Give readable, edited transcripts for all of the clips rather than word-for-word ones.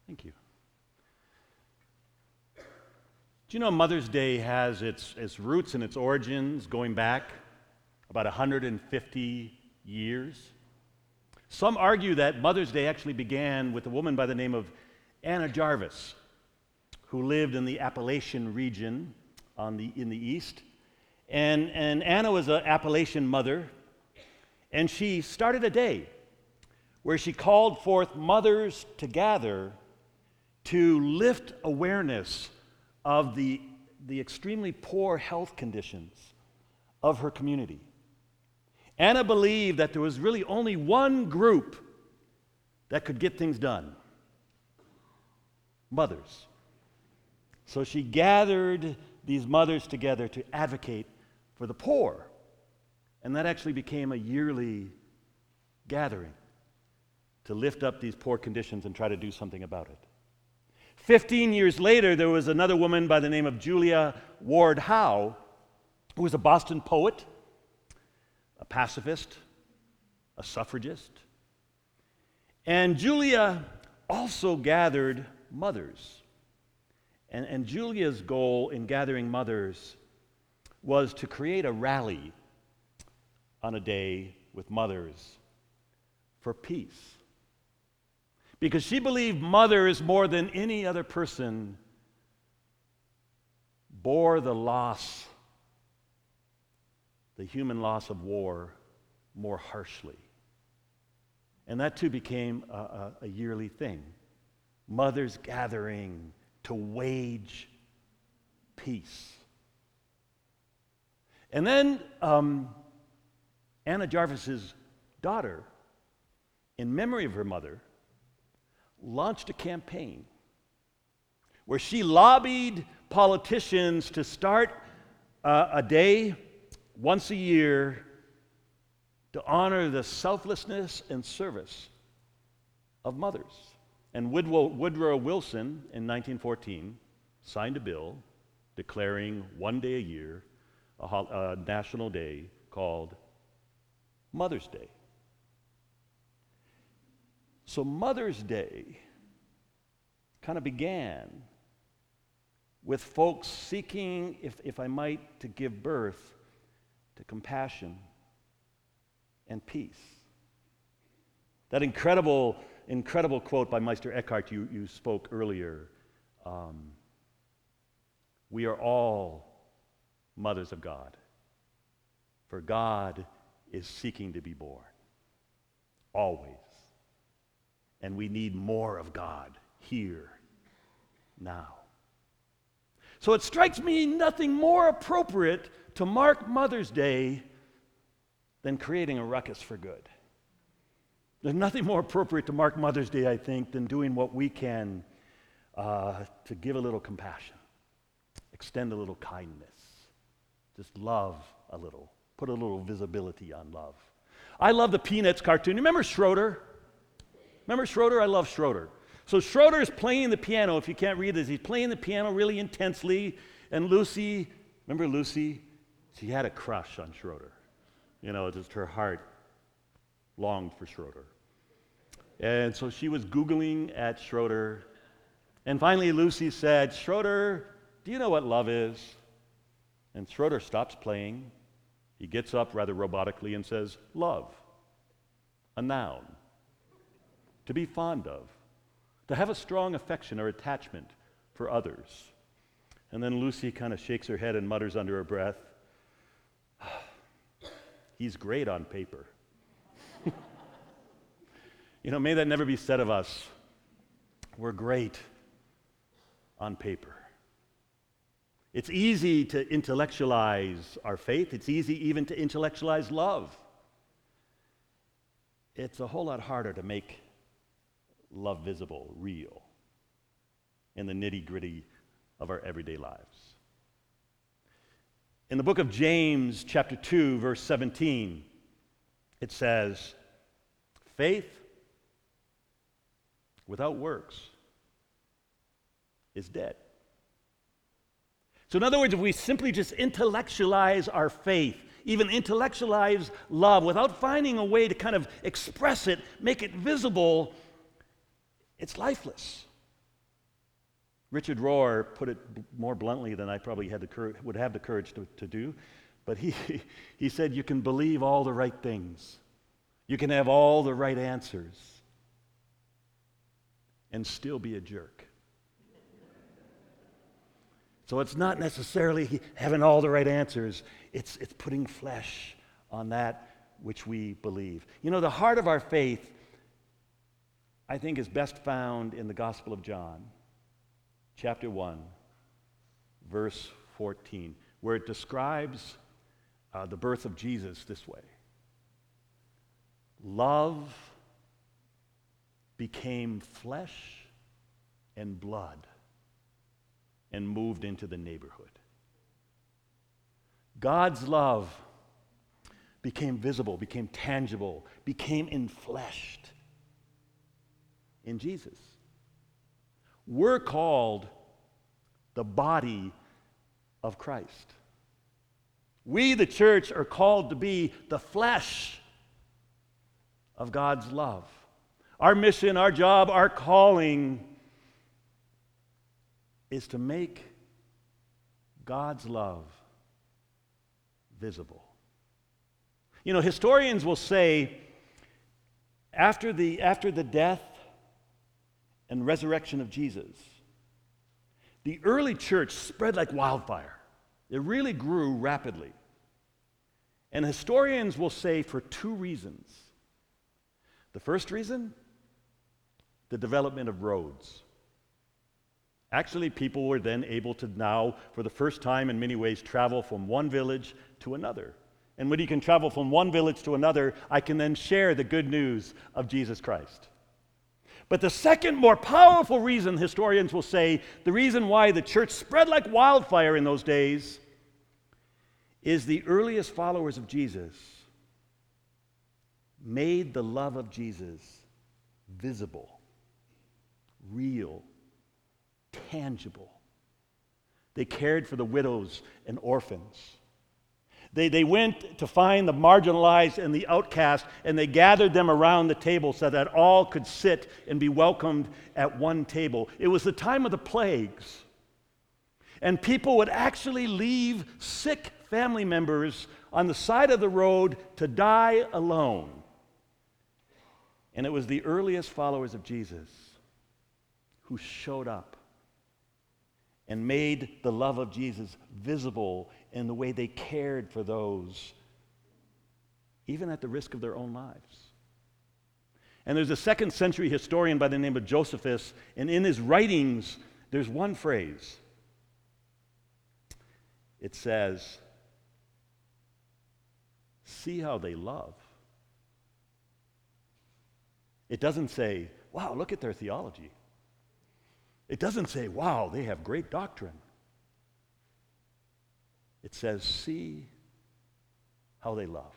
Thank you. Do you know Mother's Day has its roots and its origins going back about 150 years? Some argue that Mother's Day actually began with a woman by the name of Anna Jarvis, who lived in the Appalachian region in the east. And Anna was an Appalachian mother, and she started a day where she called forth mothers to gather to lift awareness of the extremely poor health conditions of her community. Anna believed that there was really only one group that could get things done: mothers. So she gathered these mothers together to advocate for the poor, and that actually became a yearly gathering to lift up these poor conditions and try to do something about it. 15 years later, there was another woman by the name of Julia Ward Howe, who was a Boston poet, a pacifist, a suffragist. And Julia also gathered mothers. And Julia's goal in gathering mothers was to create a rally on a day with mothers for peace. Because she believed mothers, more than any other person, bore the loss, the human loss of war, more harshly. And that too became a yearly thing. Mothers gathering to wage peace. And then Anna Jarvis's daughter, in memory of her mother, launched a campaign where she lobbied politicians to start a day once a year to honor the selflessness and service of mothers. And Woodrow Wilson, in 1914, signed a bill declaring one day a year a national day called Mother's Day. So Mother's Day kind of began with folks seeking, if I might, to give birth to compassion and peace. That incredible quote by Meister Eckhart you spoke earlier. We are all mothers of God, for God is seeking to be born, always. And we need more of God here, now. So it strikes me nothing more appropriate to mark Mother's Day than creating a ruckus for good. There's nothing more appropriate to mark Mother's Day, I think, than doing what we can to give a little compassion, extend a little kindness, just love a little, put a little visibility on love. I love the Peanuts cartoon. You remember Schroeder? Remember Schroeder? I love Schroeder. So Schroeder is playing the piano. If you can't read this, he's playing the piano really intensely. And Lucy, remember Lucy? She had a crush on Schroeder. You know, just her heart longed for Schroeder. And so she was Googling at Schroeder. And finally Lucy said, "Schroeder, do you know what love is?" And Schroeder stops playing. He gets up rather robotically and says, "Love, a noun. To be fond of, to have a strong affection or attachment for others." And then Lucy kind of shakes her head and mutters under her breath, "He's great on paper." You know, may that never be said of us. We're great on paper. It's easy to intellectualize our faith. It's easy even to intellectualize love. It's a whole lot harder to make love visible, real, in the nitty-gritty of our everyday lives. In the book of James, chapter 2, verse 17, it says, "Faith without works is dead." So in other words, if we simply just intellectualize our faith, even intellectualize love, without finding a way to kind of express it, make it visible, it's lifeless. Richard Rohr put it more bluntly than I probably would have the courage to do, but he said, you can believe all the right things. You can have all the right answers and still be a jerk. So it's not necessarily having all the right answers. It's putting flesh on that which we believe. You know, the heart of our faith, I think, is best found in the Gospel of John, chapter 1, verse 14, where it describes the birth of Jesus this way. Love became flesh and blood and moved into the neighborhood. God's love became visible, became tangible, became enfleshed in Jesus. We're called the body of Christ. We, the church, are called to be the flesh of God's love. Our mission, our job, our calling is to make God's love visible. You know, historians will say after the death and resurrection of Jesus, the early church spread like wildfire. It really grew rapidly. And historians will say for two reasons. The first reason, the development of roads. Actually, people were then able to now, for the first time in many ways, travel from one village to another. And when you can travel from one village to another, I can then share the good news of Jesus Christ. But the second, more powerful reason, historians will say, the reason why the church spread like wildfire in those days, is the earliest followers of Jesus made the love of Jesus visible, real, tangible. They cared for the widows and orphans. They went to find the marginalized and the outcast, and they gathered them around the table so that all could sit and be welcomed at one table. It was the time of the plagues, and people would actually leave sick family members on the side of the road to die alone. And it was the earliest followers of Jesus who showed up and made the love of Jesus visible in the way they cared for those, even at the risk of their own lives. And there's a second century historian by the name of Josephus, and in his writings, there's one phrase. It says, "See how they love." It doesn't say, "Wow, look at their theology." It doesn't say, "Wow, they have great doctrine." It says, "See how they love."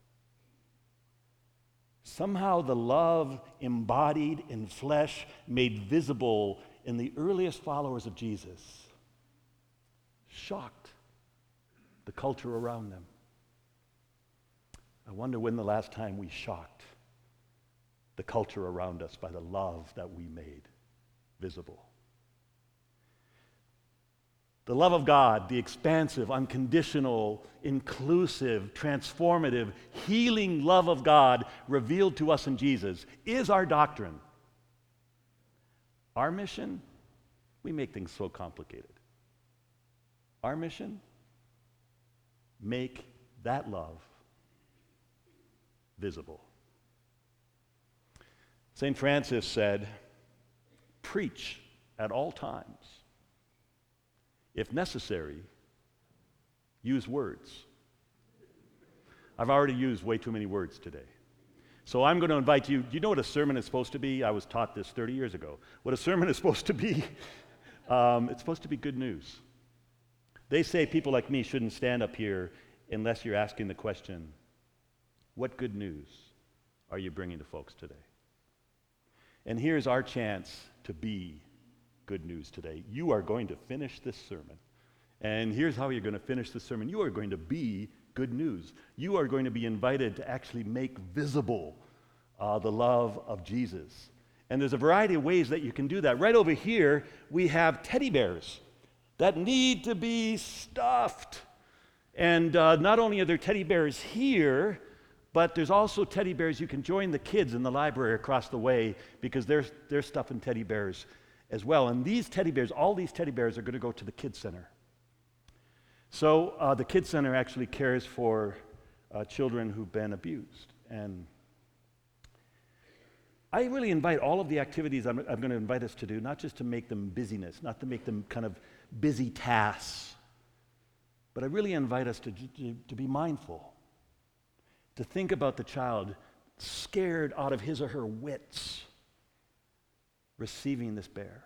Somehow the love embodied in flesh, made visible in the earliest followers of Jesus, shocked the culture around them. I wonder when the last time we shocked the culture around us by the love that we made visible. The love of God, the expansive, unconditional, inclusive, transformative, healing love of God revealed to us in Jesus is our doctrine. Our mission, we make things so complicated. Our mission, make that love visible. St. Francis said, "Preach at all times. If necessary, use words." I've already used way too many words today. So I'm going to invite you, do you know what a sermon is supposed to be? I was taught this 30 years ago. What a sermon is supposed to be, it's supposed to be good news. They say people like me shouldn't stand up here unless you're asking the question, what good news are you bringing to folks today? And here's our chance to be good news today. You are going to finish this sermon. And here's how you're going to finish the sermon. You are going to be good news. You are going to be invited to actually make visible the love of Jesus And there's a variety of ways that you can do that. Right over here, we have teddy bears that need to be stuffed. And not only are there teddy bears here, but there's also teddy bears. You can join the kids in the library across the way because they're stuffing teddy bears as well. And these teddy bears, all these teddy bears are going to go to the Kids Center. So the Kids Center actually cares for children who've been abused. And I really invite all of the activities I'm going to invite us to do, not just to make them busyness, not to make them kind of busy tasks, but I really invite us to be mindful, to think about the child scared out of his or her wits receiving this bear.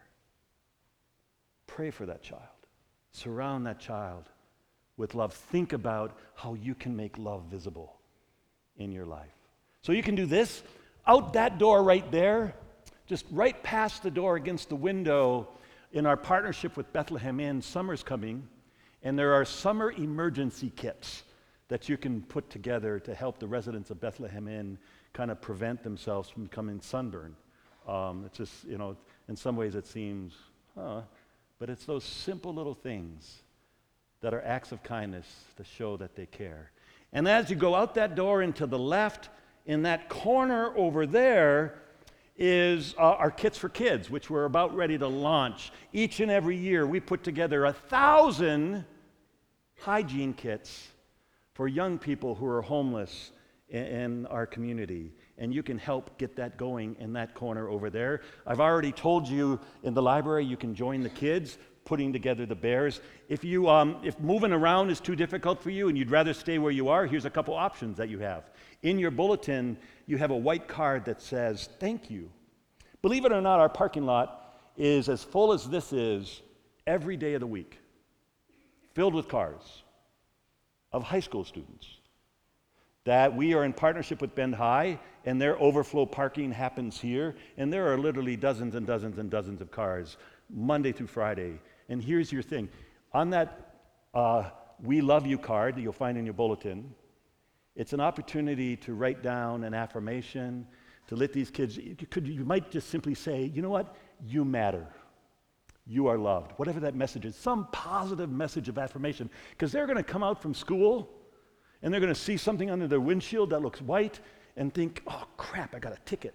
Pray for that child. Surround that child with love. Think about how you can make love visible in your life. So you can do this. Out that door right there, just right past the door against the window, in our partnership with Bethlehem Inn, summer's coming, and there are summer emergency kits that you can put together to help the residents of Bethlehem Inn kind of prevent themselves from becoming sunburned. It's just, in some ways it seems, but it's those simple little things that are acts of kindness to show that they care. And as you go out that door and to the left, in that corner over there is our Kits for Kids, which we're about ready to launch. Each and every year, we put together 1,000 hygiene kits for young people who are homeless in our community. And you can help get that going in that corner over there. I've already told you in the library you can join the kids putting together the bears. If moving around is too difficult for you and you'd rather stay where you are, here's a couple options that you have. In your bulletin, you have a white card that says, "Thank you." Believe it or not, our parking lot is as full as this is every day of the week, filled with cars of high school students that we are in partnership with Bend High, and their overflow parking happens here, and there are literally dozens and dozens and dozens of cars Monday through Friday. And here's your thing. On that We Love You card that you'll find in your bulletin, it's an opportunity to write down an affirmation, to let these kids, you might just simply say, you know what? You matter. You are loved. Whatever that message is, some positive message of affirmation. Because they're going to come out from school, and they're going to see something under their windshield that looks white, and think, oh crap, I got a ticket.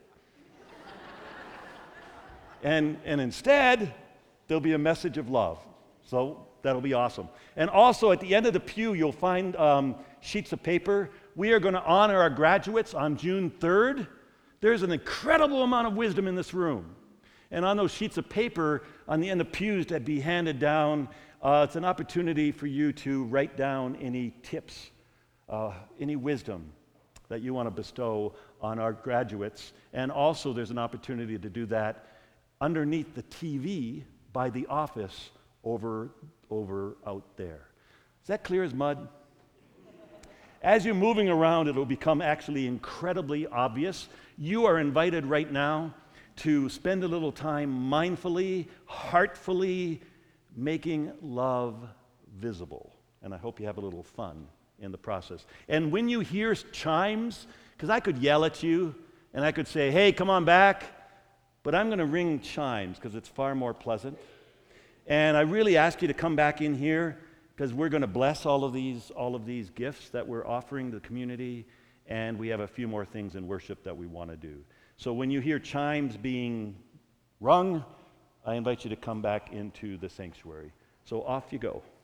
and instead, there'll be a message of love. So that'll be awesome. And also at the end of the pew, you'll find sheets of paper. We are going to honor our graduates on June 3rd. There's an incredible amount of wisdom in this room. And on those sheets of paper, on the end of pews that be handed down, it's an opportunity for you to write down any tips, any wisdom that you want to bestow on our graduates. And also there's an opportunity to do that underneath the TV by the office over out there. Is that clear as mud? As you're moving around, it'll become actually incredibly obvious. You are invited right now to spend a little time mindfully, heartfully making love visible. And I hope you have a little fun in the process. And when you hear chimes, because I could yell at you and I could say, hey, come on back, but I'm going to ring chimes because it's far more pleasant. And I really ask you to come back in here because we're going to bless all of these gifts that we're offering the community, and we have a few more things in worship that we want to do. So when you hear chimes being rung, I invite you to come back into the sanctuary. So off you go.